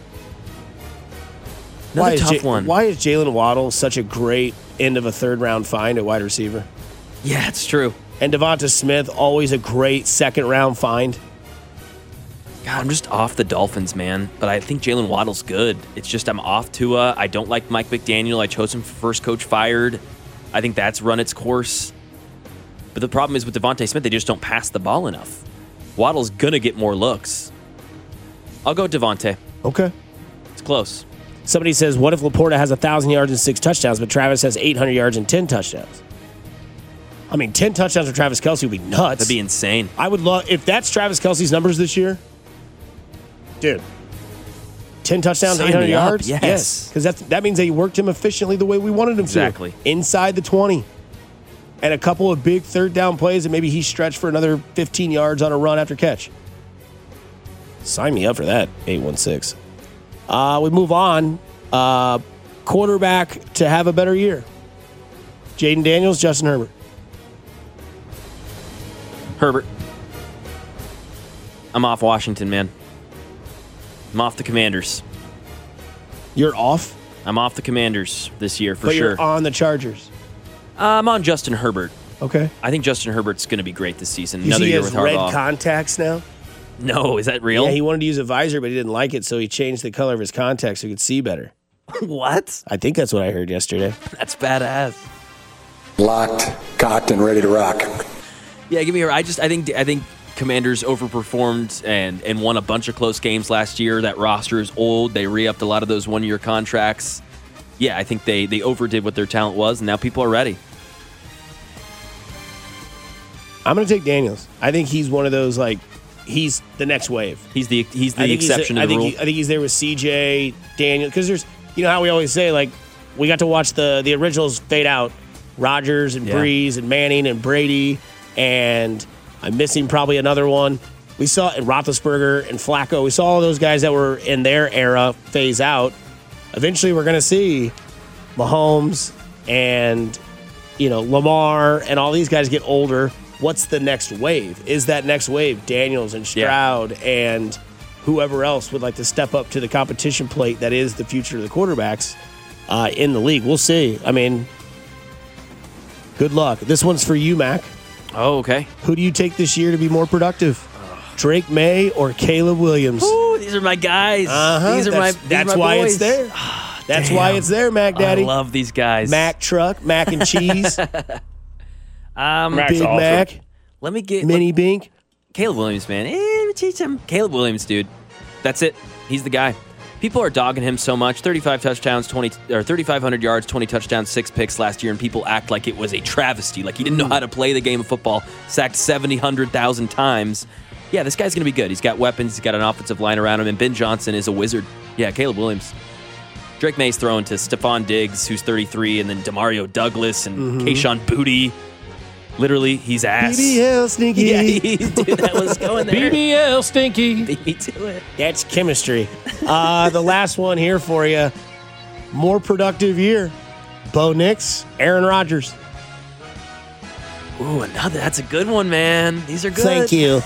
Another why is tough J- one. Why is Jalen Waddle such a great end of a third round find at wide receiver? Yeah, it's true. And Devonta Smith, always a great second round find. God, I'm just off the Dolphins, man. But I think Jalen Waddle's good. It's just I'm off Tua. I don't like Mike McDaniel. I chose him for first coach fired. I think that's run its course. But the problem is with Devonta Smith, they just don't pass the ball enough. Waddle's going to get more looks. I'll go Devonta. Okay. It's close. Somebody says, what if Laporta has one thousand yards and six touchdowns, but Travis has eight hundred yards and ten touchdowns? I mean, ten touchdowns for Travis Kelce would be nuts. That'd be insane. I would love, if that's Travis Kelce's numbers this year, dude, ten touchdowns, Sign eight hundred me up, yards? yes. Because that's that means they worked him efficiently the way we wanted him Exactly. to. Inside the twenty. And a couple of big third down plays, and maybe he stretched for another fifteen yards on a run after catch. Sign me up for that, eight one six. Uh, we move on. Uh, quarterback to have a better year. Jaden Daniels, Justin Herbert. Herbert. I'm off Washington, man. I'm off the Commanders. You're off? I'm off the Commanders this year for but sure. You're on the Chargers. Uh, I'm on Justin Herbert. Okay. I think Justin Herbert's going to be great this season. You Another see he year has with red Harbaugh. contacts now? No, is that real? Yeah, he wanted to use a visor, but he didn't like it, so he changed the color of his contacts so he could see better. What? I think that's what I heard yesterday. That's badass. Locked, cocked, and ready to rock. Yeah, give me her. I just I think I think Commanders overperformed and and won a bunch of close games last year. That roster is old. They re-upped a lot of those one-year contracts. Yeah, I think they they overdid what their talent was, and now people are ready. I'm going to take Daniels. I think he's one of those, like, he's the next wave. He's the he's the I think exception he's, to the I think rule. He, I think he's there with C J, Daniel, because there's, you know how we always say, like, we got to watch the the originals fade out. Rodgers and Yeah. Breeze and Manning and Brady, and I'm missing probably another one. We saw and Roethlisberger and Flacco. We saw all those guys that were in their era phase out. Eventually, we're going to see Mahomes and, you know, Lamar and all these guys get older. What's the next wave? Is that next wave Daniels and Stroud yeah. and whoever else would like to step up to the competition plate that is the future of the quarterbacks uh, in the league? We'll see. I mean, good luck. This one's for you, Mac. Oh, okay. Who do you take this year to be more productive? Drake May or Caleb Williams? Ooh, these are my guys. Uh-huh. These are that's, my these That's are my why boys. it's there. That's Damn. why it's there, Mac Daddy. I love these guys. Mac Truck, Mac and Cheese, um, Big awesome. Mac, let me get Mini let, Bink. Caleb Williams, man. Eh, teach him. Caleb Williams, dude. That's it. He's the guy. People are dogging him so much. thirty-five touchdowns, twenty or thirty-five hundred yards, twenty touchdowns, six picks last year, and people act like it was a travesty, like he didn't know how to play the game of football. Sacked seventy, one hundred thousand times. Yeah, this guy's going to be good. He's got weapons. He's got an offensive line around him, and Ben Johnson is a wizard. Yeah, Caleb Williams. Drake May's throwing to Stephon Diggs, who's thirty-three, and then Demario Douglas and mm-hmm. Kayshon Boutte. Literally, he's ass. B B L Stinky. Yeah, he, dude, that was going there. B B L Stinky. Beat me to it. That's chemistry. Uh, the last one here for you. More productive year. Bo Nix, Aaron Rodgers. Ooh, another. That's a good one, man. These are good. Thank you.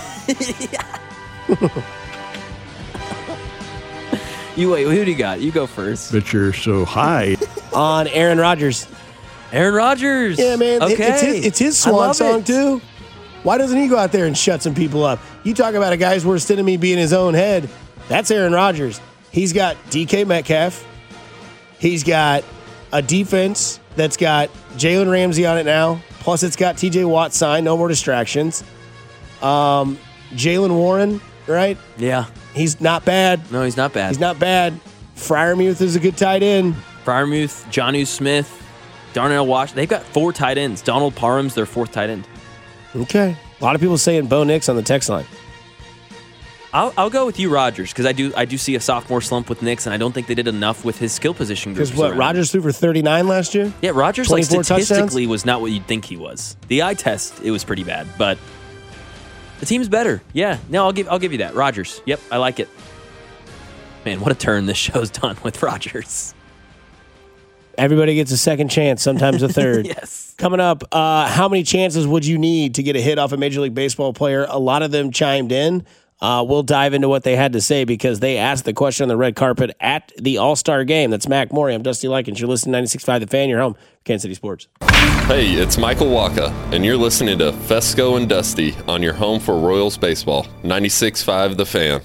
You wait. Who do you got? You go first. But you're so high. On Aaron Rodgers. Aaron Rodgers. Yeah, man. Okay. It, it's, his, it's his swan song, it. too. Why doesn't he go out there and shut some people up? You talk about a guy's worst enemy being his own head. That's Aaron Rodgers. He's got D K Metcalf. He's got a defense that's got Jalen Ramsey on it now. Plus, it's got T J Watt signed. No more distractions. Um, Jalen Warren, right? Yeah. He's not bad. No, he's not bad. He's not bad. Freiermuth is a good tight end. Freiermuth, Jonnu Smith, Darnell Wash. They've got four tight ends. Donald Parham's their fourth tight end. Okay. A lot of people saying Bo Nix on the text line. I'll, I'll go with you, Rodgers, because I do I do see a sophomore slump with Nix, and I don't think they did enough with his skill position groups. Because what, Rodgers threw for thirty-nine last year? Yeah, Rodgers like statistically touchdowns? was not what you'd think he was. The eye test, it was pretty bad, but the team's better. Yeah, no, I'll give I'll give you that. Rodgers. Yep, I like it. Man, what a turn this show's done with Rodgers. Everybody gets a second chance, sometimes a third. Yes. Coming up, uh, how many chances would you need to get a hit off a Major League Baseball player? A lot of them chimed in. Uh, we'll dive into what they had to say because they asked the question on the red carpet at the All-Star game. That's Mac Morey. I'm Dusty Likens. You're listening to ninety-six point five The Fan. You're home. Kansas City Sports. Hey, it's Michael Waka, and you're listening to Fesco and Dusty on your home for Royals baseball. ninety-six point five The Fan.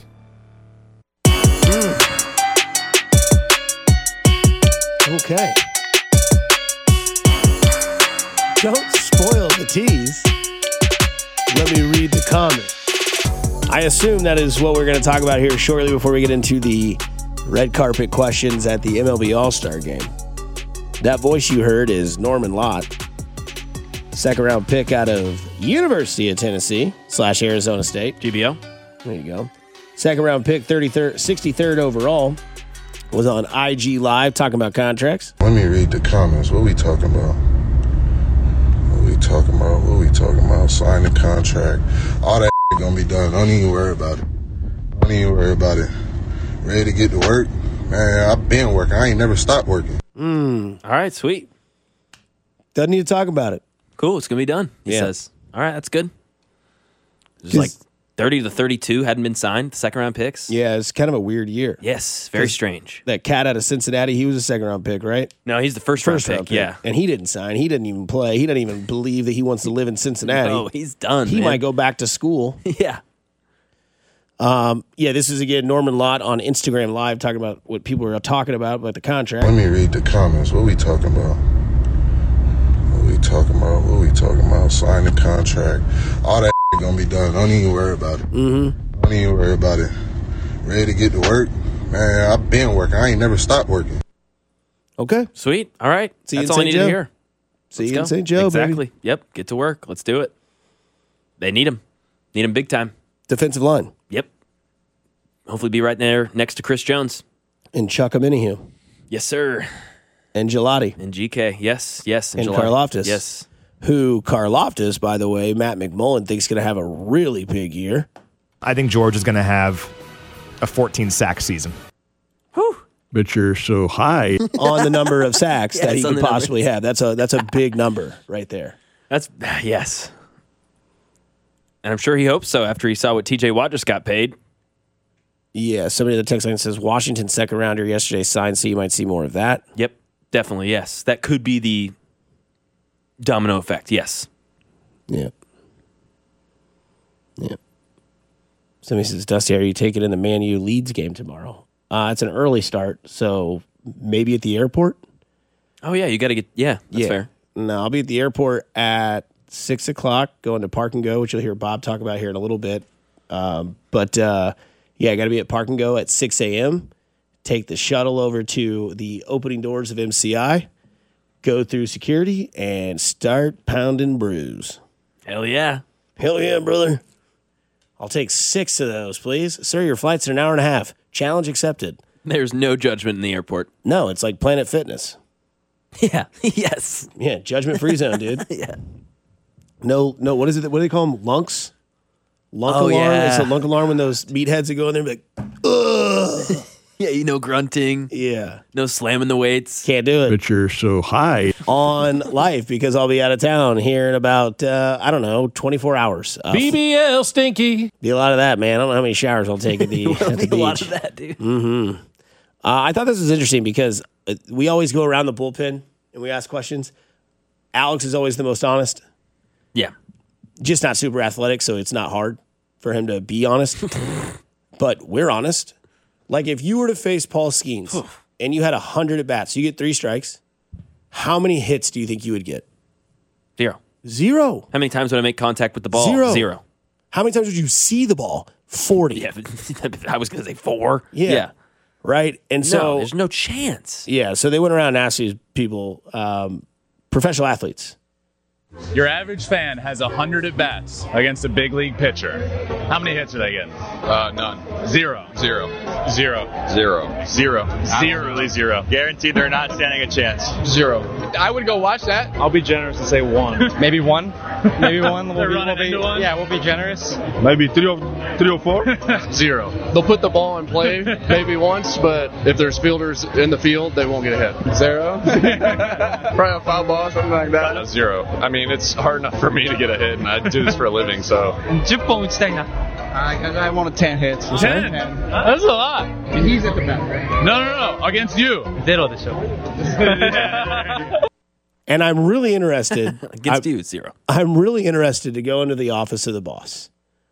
Okay. Don't spoil the tease. Let me read the comment. I assume that is what we're going to talk about here shortly before we get into the red carpet questions at the M L B All-Star game. That voice you heard is Norman Lott, second round pick out of University of Tennessee slash Arizona State. G B O. There you go. Second round pick, thirty-third, sixty-third overall. Was on I G Live talking about contracts. Let me read the comments. What we talking about? What we talking about? What we talking about? Sign the contract. All that gonna be done. Don't even worry about it. Don't even worry about it. Ready to get to work? Man, I've been working. I ain't never stopped working. Mm. All right, sweet. Doesn't need to talk about it. Cool, it's going to be done, he Yeah. says. All right, that's good. There's like thirty to thirty-two hadn't been signed, second round picks. Yeah, it's kind of a weird year. Yes, very strange. That cat out of Cincinnati, he was a second round pick, right? No, he's the first, First round, round pick, pick. yeah. And he didn't sign. He didn't even play. He doesn't even believe that he wants to live in Cincinnati. No, he's done, He man. might go back to school. Yeah. Um, yeah, this is again Norman Lott on Instagram Live talking about what people are talking about about the contract. Let me read the comments. What we talking about? What we talking about? What we talking about? Sign the contract. All that gonna be done. Don't even worry about it. Mm-hmm. Don't even worry about it. Ready to get to work? Man, I've been working. I ain't never stopped working. Okay. Sweet. All right. See you That's in all I Saint need Joe. to hear. See Let's you in go. Saint Joe, Exactly. baby. Yep. Get to work. Let's do it. They need him. Need him big time. Defensive line. Yep. Hopefully be right there next to Chris Jones. And Chuck Omenihu. Yes, sir. And Gelati. And G K. Yes. Yes. And Gelati. Karloftis. Yes. Who Karloftis, by the way, Matt McMullen thinks going to have a really big year. I think George is going to have a fourteen sack season. But you're so high. On the number of sacks Yes, that he on could the possibly have. That's a that's a big number right there. That's, yes. And I'm sure he hopes so after he saw what T J Watt just got paid. Yeah, somebody in the text line says Washington second rounder yesterday signed, so you might see more of that. Yep, definitely, yes. That could be the domino effect, yes. Yeah. Yeah. Somebody says, Dusty, are you taking in the Man U Leeds game tomorrow? Uh, it's an early start, so maybe at the airport? Oh, yeah, you got to get, yeah, that's yeah. fair. No, I'll be at the airport at six o'clock, going to Park and Go, which you'll hear Bob talk about here in a little bit. Um, but, uh, Yeah, I got to be at Park and Go at six a.m., take the shuttle over to the opening doors of M C I, go through security, and start pounding brews. Hell yeah. Hell yeah, brother. I'll take six of those, please. Sir, your flight's an hour and a half. Challenge accepted. There's no judgment in the airport. No, it's like Planet Fitness. Yeah. Yes. Yeah, judgment-free zone, dude. Yeah. No, no, what is it? What do they call them? Lunks? Lunk Oh, alarm? yeah. It's a lunk alarm when those meatheads would go in there and be like, ugh. Yeah, you know, grunting. Yeah. No slamming the weights. Can't do it. But you're so high. On life because I'll be out of town here in about, uh, I don't know, twenty-four hours. Uh, B B L stinky. Be a lot of that, man. I don't know how many showers I'll take at the, at the Be a lot beach. of that, dude. Mm-hmm. Uh, I thought this was interesting because uh, we always go around the bullpen and we ask questions. Alex is always the most honest. Yeah. Just not super athletic, so it's not hard for him to be honest. But we're honest. Like if you were to face Paul Skeens and you had one hundred at bats, you get three strikes, how many hits do you think you would get? Zero. Zero. How many times would I make contact with the ball? Zero. Zero. How many times would you see the ball? forty. Yeah, but I was going to say four. Yeah. Yeah. Right? And No, so there's no chance. Yeah, so they went around and asked these people, um, professional athletes. Your average fan has one hundred at bats against a big league pitcher. How many hits are they getting? Uh, none. Zero. Zero. Zero. Zero. Zero. Absolutely zero. Guaranteed they're not standing a chance. Zero. I would go watch that. I'll be generous and say one. Maybe one. Maybe one. We'll They're be, running we'll be, into one? Yeah, we'll be generous. Maybe three or three or four. Zero. They'll put the ball in play maybe once, but if there's fielders in the field, they won't get a hit. Zero. Probably a foul ball, something like that. Uh, zero. I mean, it's hard enough for me to get a hit, and I do this for a living, so. ten本打ちたいな。I, I want ten hits. Ten? That's a lot. And he's at the bat, right? No, no, no. Against you. ゼロでしょ。 And I'm really interested. Against I'm, you, zero. I'm really interested to go into the office of the boss.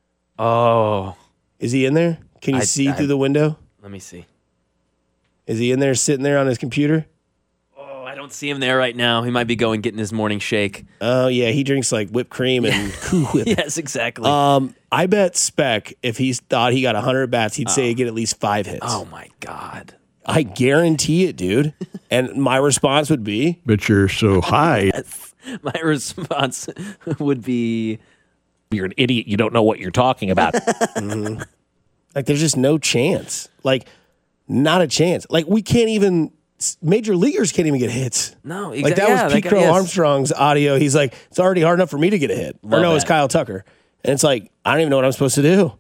Oh. Is he in there? Can you I- see I- through the window? Let me see. Is he in there sitting there on his computer? Oh, I don't see him there right now. He might be going getting his morning shake. Oh, yeah. He drinks like whipped cream and Cool Whip. Yes, exactly. Um, I bet Speck, if he thought he got one hundred bats, he'd say he'd get at least five hits. Oh, my God. I guarantee it, dude. And my response would be, But you're so high. Yes. My response would be, You're an idiot. You don't know what you're talking about. Mhm. Like, there's just no chance. Like, not a chance. Like, we can't even, major leaguers can't even get hits. No, Like, that exactly. Yeah, was that Pete guy- Crow yes. Armstrong's audio. He's like, it's already hard enough for me to get a hit. or Love no, it's that. Kyle Tucker. And it's like, I don't even know what I'm supposed to do.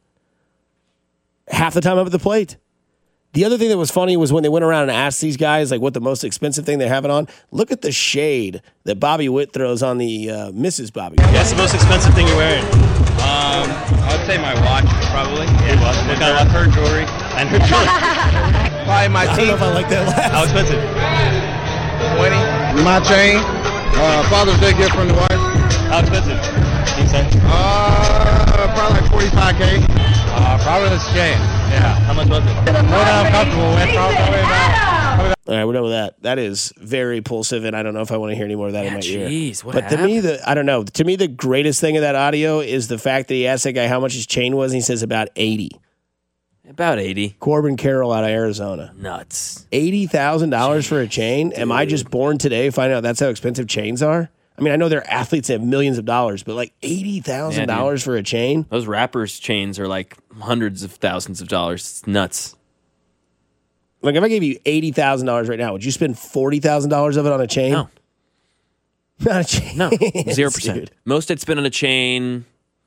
Half the time I'm at the plate. The other thing that was funny was when they went around and asked these guys like what the most expensive thing they have it on. Look at the shade that Bobby Witt throws on the uh, Missus Bobby. What's the most expensive thing you're wearing? Um, I would say my watch, probably. Yeah, what kind of her jewelry and her jewelry. Probably my I don't know if I like that laugh. How expensive? twenty. My chain. Uh, Father's Day gift from the wife. How expensive? Can you say? Uh, probably like forty-five K. Uh, probably this chain. Yeah. How much was it? More than I'm comfortable with. Probably about. All right, we're done with that. That is very pulsive, and I don't know if I want to hear any more of that in my ear. Jeez, what But to me, the I don't know. To me, the greatest thing of that audio is the fact that he asked that guy how much his chain was, and he says about eighty. About eighty. Corbin Carroll out of Arizona. Nuts. Eighty thousand dollars for a chain. Am I just born today finding out that's how expensive chains are? I mean, I know they're athletes that have millions of dollars, but like eighty thousand Yeah, dollars dude. for a chain. Those rappers' chains are like hundreds of thousands of dollars. It's nuts. Like if I gave you eighty thousand dollars right now, would you spend forty thousand dollars of it on a chain? No. Not a chain. No. Zero Dude. percent. Most I'd spend on a chain.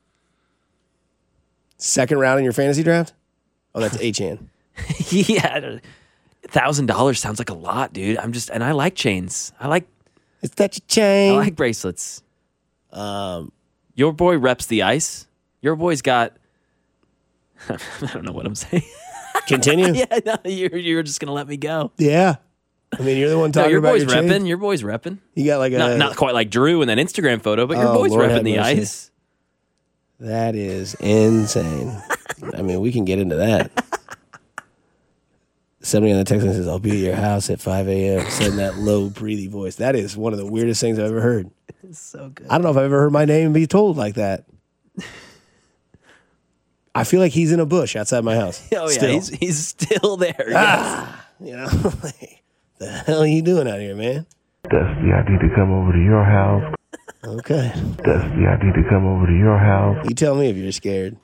Second round in your fantasy draft? Oh, that's A-Chan. Yeah. Thousand dollars sounds like a lot, dude. I'm just and I like chains. I like It's that chain. I like bracelets. Um your boy reps the ice. Your boy's got I don't know what I'm saying. Continue. yeah, no, you're you're just gonna let me go. Yeah. I mean, you're the one No, talking your about boy's your chain. repping. Your boy's repping. You got like a Not, not quite like Drew in that Instagram photo, but your Oh, boy's Lord repping have the mercy. ice. That is insane. I mean, we can get into that. Somebody on the text line says, I'll be at your house at five a.m. Said in that low, breathy voice. That is one of the weirdest things I've ever heard. It's so good. I don't know if I've ever heard my name be told like that. I feel like he's in a bush outside my house. Oh, still. yeah, he's, he's still there. Ah, you know, like, the hell are you doing out here, man? Dusty, I need to come over to your house. Okay. Dusty, I need to come over to your house. You tell me if you're scared.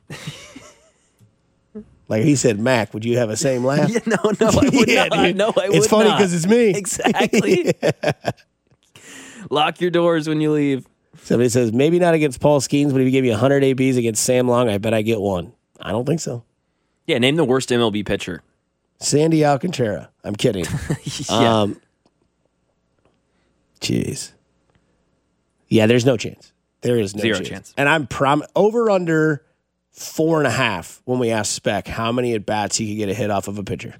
Like he said, Mac, would you have the same laugh? Yeah, no, no, I would yeah, not. Dude. No, I would It's funny not. because it's me. Exactly. Yeah. Lock your doors when you leave. Somebody says, maybe not against Paul Skeens, but if you gave me one hundred A Bs against Sam Long, I bet I get one. I don't think so. Yeah, name the worst M L B pitcher. Sandy Alcantara. I'm kidding. Yeah. Um, jeez. Yeah, there's no chance. There is no Zero chance. chance. And I'm prom over under four and a half when we asked Spec how many at bats he could get a hit off of a pitcher.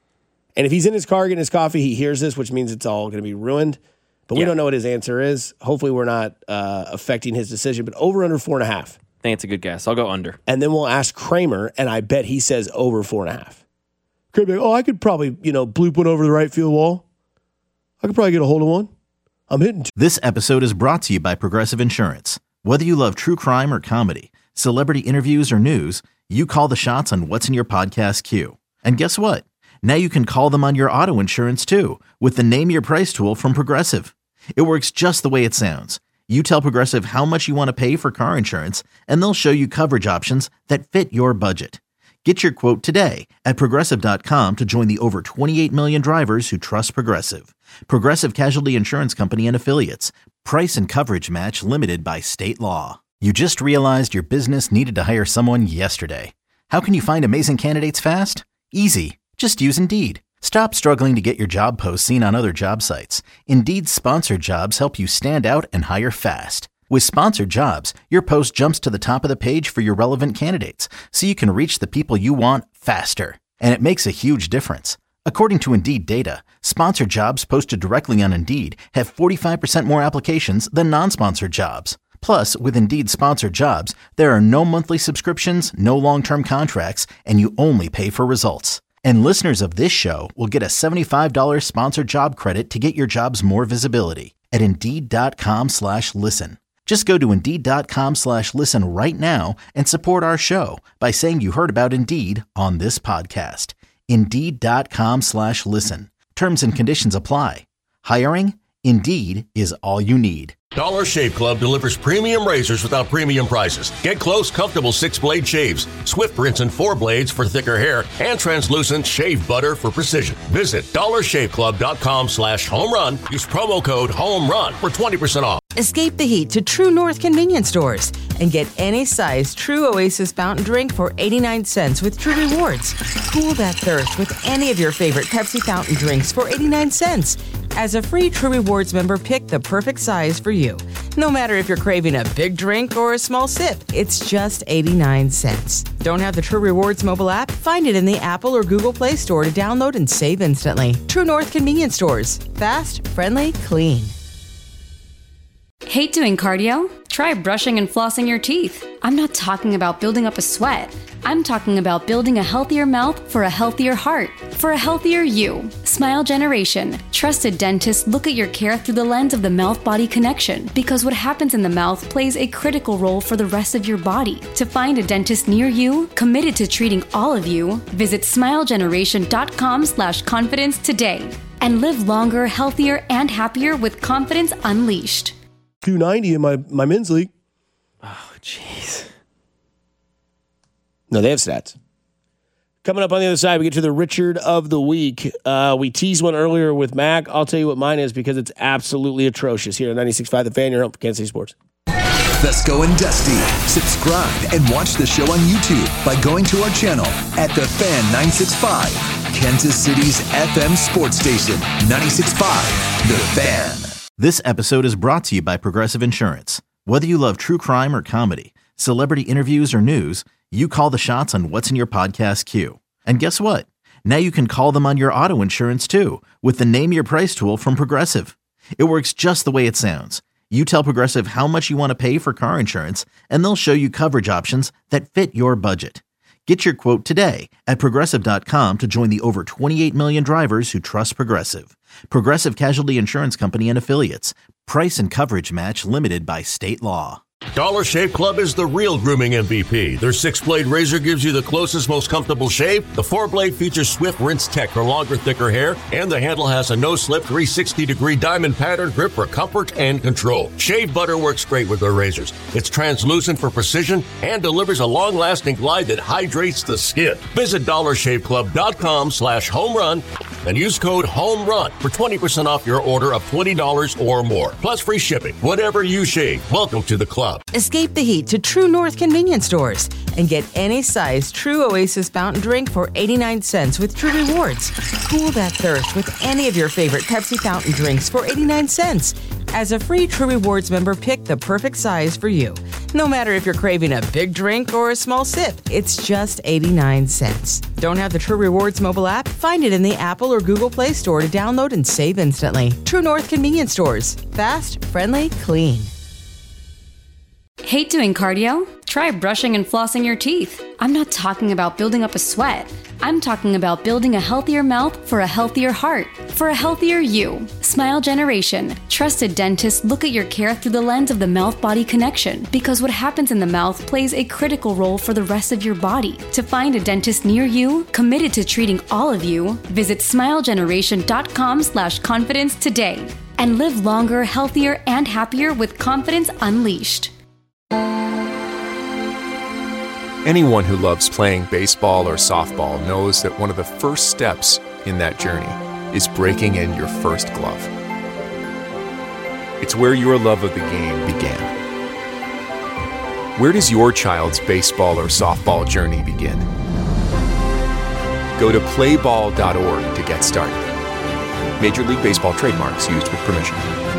And if he's in his car getting his coffee, he hears this, which means it's all going to be ruined. But we Yeah. don't know what his answer is. Hopefully, we're not uh, affecting his decision. But over under four and a half. I think it's a good guess. I'll go under. And then we'll ask Kramer, and I bet he says over four and a half. Kramer, be like, oh, I could probably, you know, bloop one over the right field wall. I could probably get a hold of one. I'm hitting. Two. This episode is brought to you by Progressive Insurance. Whether you love true crime or comedy, celebrity interviews or news, you call the shots on what's in your podcast queue. And guess what? Now you can call them on your auto insurance too with the Name Your Price tool from Progressive. It works just the way it sounds. You tell Progressive how much you want to pay for car insurance, and they'll show you coverage options that fit your budget. Get your quote today at Progressive dot com to join the over twenty-eight million drivers who trust Progressive. Progressive Casualty Insurance Company and Affiliates. Price and coverage match limited by state law. You just realized your business needed to hire someone yesterday. How can you find amazing candidates fast? Easy. Just use Indeed. Stop struggling to get your job posts seen on other job sites. Indeed's sponsored jobs help you stand out and hire fast. With sponsored jobs, your post jumps to the top of the page for your relevant candidates, so you can reach the people you want faster. And it makes a huge difference. According to Indeed data, sponsored jobs posted directly on Indeed have forty-five percent more applications than non-sponsored jobs. Plus, with Indeed sponsored jobs, there are no monthly subscriptions, no long-term contracts, and you only pay for results. And listeners of this show will get a seventy-five dollars sponsored job credit to get your jobs more visibility at Indeed.com slash listen. Just go to Indeed.com slash listen right now and support our show by saying you heard about Indeed on this podcast. Indeed.com slash listen. Terms and conditions apply. Hiring? Indeed is all you need. Dollar Shave Club delivers premium razors without premium prices. Get close, comfortable six-blade shaves, swift rinse and four blades for thicker hair, and translucent shave butter for precision. Visit dollarshaveclub.com slash home run. Use promo code HOMERUN for twenty percent off. Escape the heat to True North convenience stores and get any size True Oasis fountain drink for eighty-nine cents with True Rewards. Cool that thirst with any of your favorite Pepsi fountain drinks for eighty-nine cents. As a free True Rewards member, pick the perfect size for you. No matter if you're craving a big drink or a small sip, it's just eighty-nine cents. Don't have the True Rewards mobile app? Find it in the Apple or Google Play Store to download and save instantly. True North convenience stores. Fast, friendly, clean. Hate doing cardio? Try brushing and flossing your teeth. I'm not talking about building up a sweat. I'm talking about building a healthier mouth for a healthier heart, for a healthier you. Smile Generation. Trusted dentists look at your care through the lens of the mouth-body connection because what happens in the mouth plays a critical role for the rest of your body. To find a dentist near you, committed to treating all of you, visit smilegeneration.com slash confidence today and live longer, healthier, and happier with confidence unleashed. two ninety in my, my men's league. Oh, jeez. No, they have stats. Coming up on the other side, we get to the Richard of the Week. Uh, we teased one earlier with Mac. I'll tell you what mine is because it's absolutely atrocious. Here at ninety-six point five The Fan, your home for Kansas City Sports. Fesco and Dusty. Subscribe and watch the show on YouTube by going to our channel at The Fan nine sixty-five, Kansas City's F M sports station, ninety-six point five The Fan. This episode is brought to you by Progressive Insurance. Whether you love true crime or comedy, celebrity interviews or news, you call the shots on what's in your podcast queue. And guess what? Now you can call them on your auto insurance too with the Name Your Price tool from Progressive. It works just the way it sounds. You tell Progressive how much you want to pay for car insurance, and they'll show you coverage options that fit your budget. Get your quote today at Progressive dot com to join the over twenty-eight million drivers who trust Progressive. Progressive Casualty Insurance Company and Affiliates. Price and coverage match limited by state law. Dollar Shave Club is the real grooming M V P. Their six-blade razor gives you the closest, most comfortable shave. The four-blade features Swift Rinse Tech for longer, thicker hair, and the handle has a no-slip three hundred sixty degree diamond pattern grip for comfort and control. Shave butter works great with their razors. It's translucent for precision and delivers a long-lasting glide that hydrates the skin. Visit dollar shave club dot com slash home run and use code HOMERUN for twenty percent off your order of twenty dollars or more, plus free shipping. Whatever you shave, welcome to the club. Escape the heat to True North convenience stores and get any size True Oasis fountain drink for eighty-nine cents with True Rewards. Cool that thirst with any of your favorite Pepsi fountain drinks for eighty-nine cents. As a free True Rewards member, pick the perfect size for you. No matter if you're craving a big drink or a small sip, it's just eighty-nine cents. Don't have the True Rewards mobile app? Find it in the Apple or Google Play Store to download and save instantly. True North convenience stores. Fast, friendly, clean. Hate doing cardio? Try brushing and flossing your teeth. I'm not talking about building up a sweat. I'm talking about building a healthier mouth for a healthier heart, for a healthier you. Smile Generation. Trusted dentists look at your care through the lens of the mouth-body connection, because what happens in the mouth plays a critical role for the rest of your body. To find a dentist near you, committed to treating all of you, visit smile generation dot com slash confidence today and live longer, healthier, and happier with confidence unleashed. Anyone who loves playing baseball or softball knows that one of the first steps in that journey is breaking in your first glove. It's where your love of the game began. Where does your child's baseball or softball journey begin? Go to play ball dot org to get started. Major League Baseball trademarks used with permission.